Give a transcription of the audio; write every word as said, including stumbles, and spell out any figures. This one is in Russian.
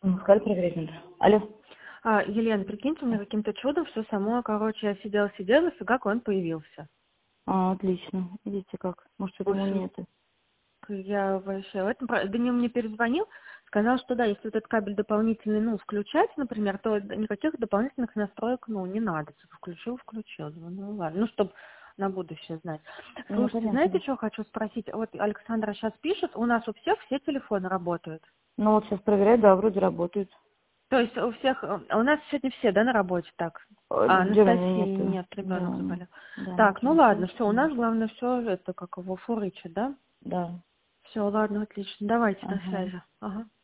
М, Сказали проверять надо. Алло. А, Елена, прикиньте, у меня каким-то чудом все само, короче, я сидела-сидела, и фига, он появился. А, отлично. Видите как? Может, В это ему общем, не это. я вообще в этом... про- Данил мне перезвонил, сказал, что да, если вот этот кабель дополнительный, ну, включать, например, то никаких дополнительных настроек, ну, не надо. Типа, включил, включил. Думаю, ну, ладно. Ну, чтобы на будущее знать. Ну, Слушайте, знаете, понятно. что хочу спросить? Вот Александра сейчас пишет, у нас у всех все телефоны работают. Ну, вот сейчас проверяю, да, вроде работает. То есть у всех, э, у нас сегодня все, да, на работе, так? Э, А Деревни Анастасии нету. нет, ребенок Да, заболел. да, Так, ну ничего, ладно, все, у слышно. нас главное все это как его фурычит, да? Да. Все, ладно, отлично. Давайте, до Ага. связи. Ага.